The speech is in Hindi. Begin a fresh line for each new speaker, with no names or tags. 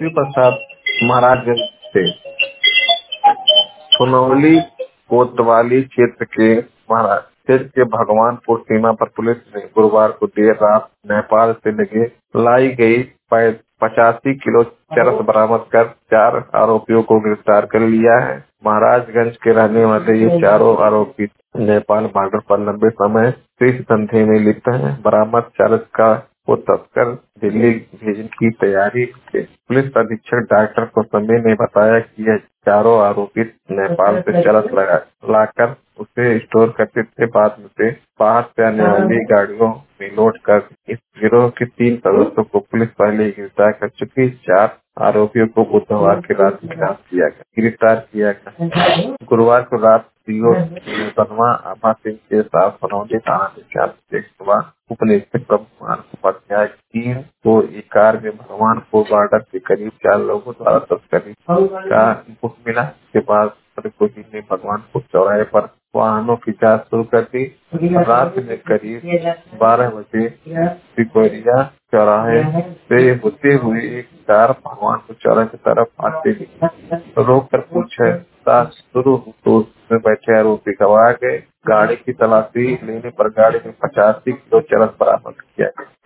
शिव प्रसाद महाराजगंज से सोनौली कोतवाली क्षेत्र के भगवानपुर सीमा पर पुलिस ने गुरुवार को देर रात नेपाल से लगे लाई गई 85 किलो चरस बरामद कर 4 आरोपियों को गिरफ्तार कर लिया है। महाराजगंज के रहने वाले ये चारों आरोपी नेपाल बॉर्डर पर लंबे समय से इस धंधे में लिप्त हैं। बरामद चरस को तस्कर दिल्ली भेजने की तैयारी थे। पुलिस अधीक्षक डॉक्टर कोसंबी ने बताया कि यह चारों आरोपी नेपाल से चरस लाकर उसे स्टोर करते थे। बाद में से बाहर से आने वाली गाड़ियों में लोड कर इस गिरोह के 3 सदस्यों को पुलिस पहले ही गिरफ्तार कर चुकी। 4 आरोपियों को बुधवार की रात गिरफ्तार किया गया। गुरुवार को रात बनवा आभा सिंह के साथ बनौली थाना के सुबह उप निरीक्षक प्रभु कुमार उपाध्याय टीम को एक कार में भगवानपुर बॉर्डर के करीब 4 लोगों द्वारा तस्करी का इनपुट मिला। इसके बाद पुलिस ने भगवानपुर चौराहे पर वाहनों की जांच शुरू कर दी। रात में करीब 12 बजे पिकोरिया चौराहे से होते हुए एक कार भगवानपुर चौराहे की तरफ आते रोक कर पूछताछ शुरू तो उसमें बैठे आरोपी गवा गए। गाड़ी की तलाशी लेने पर गाड़ी में 85 किलो चरस बरामद किया गया।